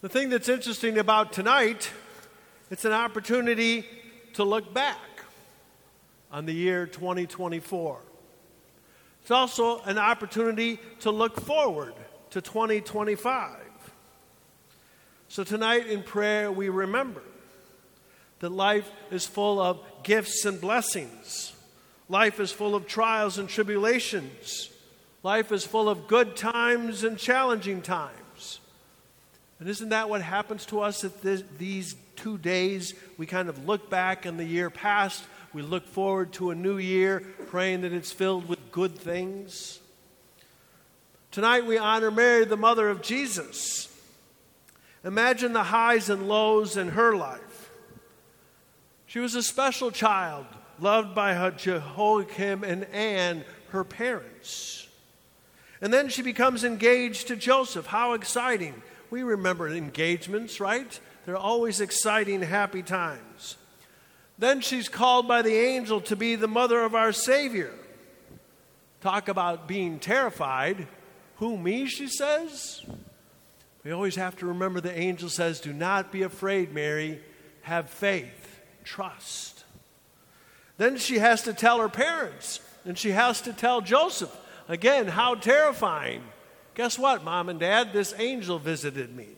The thing that's interesting about tonight, it's an opportunity to look back on the year 2024. It's also an opportunity to look forward to 2025. So tonight in prayer, we remember that life is full of gifts and blessings. Life is full of trials and tribulations. Life is full of good times and challenging times. And isn't that what happens to us at these 2 days? We kind of look back on the year past. We look forward to a new year, praying that it's filled with good things. Tonight we honor Mary, the mother of Jesus. Imagine the highs and lows in her life. She was a special child, loved by her Jehoiakim and Anne, her parents. And then she becomes engaged to Joseph. How exciting. We remember engagements, right? They're always exciting, happy times. Then she's called by the angel to be the mother of our Savior. Talk about being terrified. Who, me, she says? We always have to remember the angel says, do not be afraid, Mary. Have faith, trust. Then she has to tell her parents, and she has to tell Joseph. Again, how terrifying. Guess what, Mom and Dad? This angel visited me.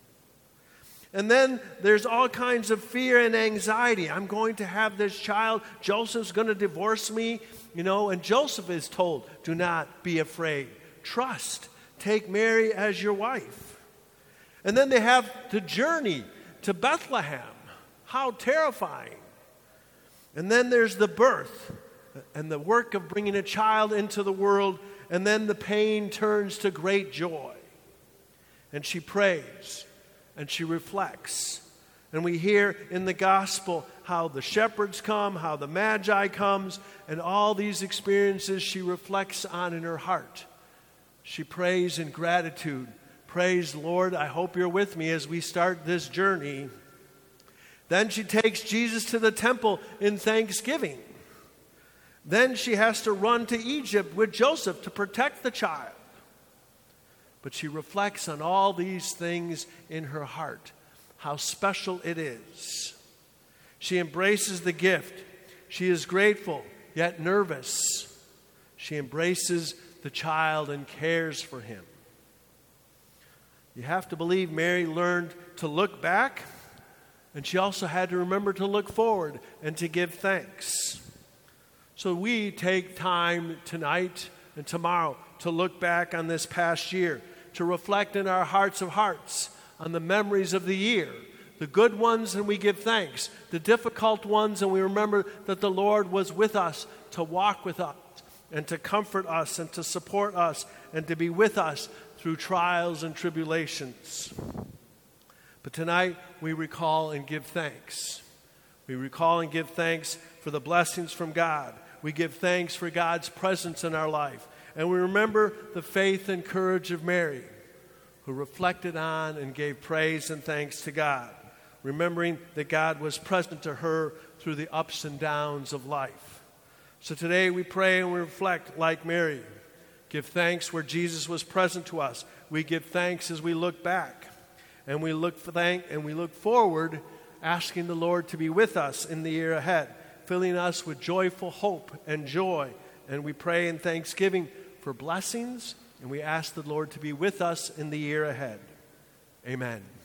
And then there's all kinds of fear and anxiety. I'm going to have this child. Joseph's going to divorce me. And Joseph is told, do not be afraid. Trust. Take Mary as your wife. And then they have the journey to Bethlehem. How terrifying. And then there's the birth and the work of bringing a child into the world, and then the pain turns to great joy. And she prays, and she reflects. And we hear in the gospel how the shepherds come, how the Magi comes, and all these experiences she reflects on in her heart. She prays in gratitude. Praise, Lord, I hope you're with me as we start this journey. Then she takes Jesus to the temple in thanksgiving. Then she has to run to Egypt with Joseph to protect the child. But she reflects on all these things in her heart, how special it is. She embraces the gift. She is grateful, yet nervous. She embraces the child and cares for him. You have to believe Mary learned to look back, and she also had to remember to look forward and to give thanks. So we take time tonight and tomorrow to look back on this past year, to reflect in our hearts of hearts on the memories of the year, the good ones, and we give thanks, the difficult ones, and we remember that the Lord was with us to walk with us and to comfort us and to support us and to be with us through trials and tribulations. But tonight we recall and give thanks. We recall and give thanks for the blessings from God. We give thanks for God's presence in our life. And we remember the faith and courage of Mary, who reflected on and gave praise and thanks to God, remembering that God was present to her through the ups and downs of life. So today we pray and we reflect like Mary. Give thanks where Jesus was present to us. We give thanks as we look back. And we look forward, asking the Lord to be with us in the year ahead, filling us with joyful hope and joy. And we pray in thanksgiving for blessings, and we ask the Lord to be with us in the year ahead. Amen.